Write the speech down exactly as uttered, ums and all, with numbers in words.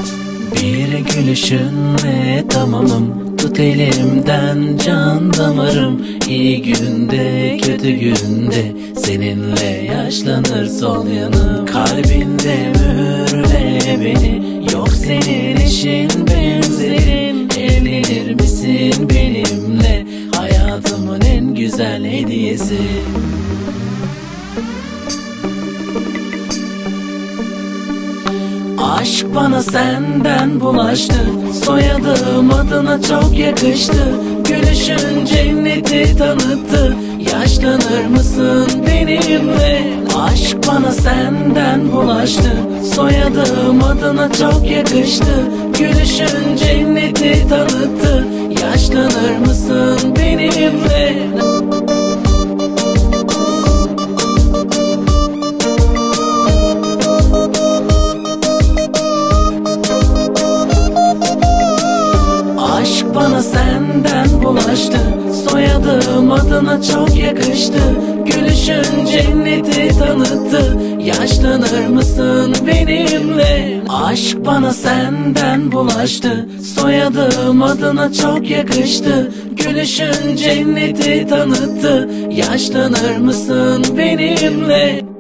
Bir gülüşünle tamamım, tut elimden can damarım. İyi günde kötü günde seninle yaşlanır sol yanım. Kalbinde mühürle beni, yok senin eşin benzerin. Evlenir misin benimle, hayatımın en güzel hediyesi. Aşk bana senden bulaştı, soyadım adına çok yakıştı. Gülüşün cenneti tanıttı, yaşlanır mısın benimle? Aşk bana senden bulaştı, soyadım adına çok yakıştı. Gülüşün cenneti tanıttı, yaşlanır mısın benimle? Aşk bana senden bulaştı, soyadım adına çok yakıştı. Gülüşün cenneti tanıttı, yaşlanır mısın benimle? Aşk bana senden bulaştı, soyadım adına çok yakıştı. Gülüşün cenneti tanıttı, yaşlanır mısın benimle?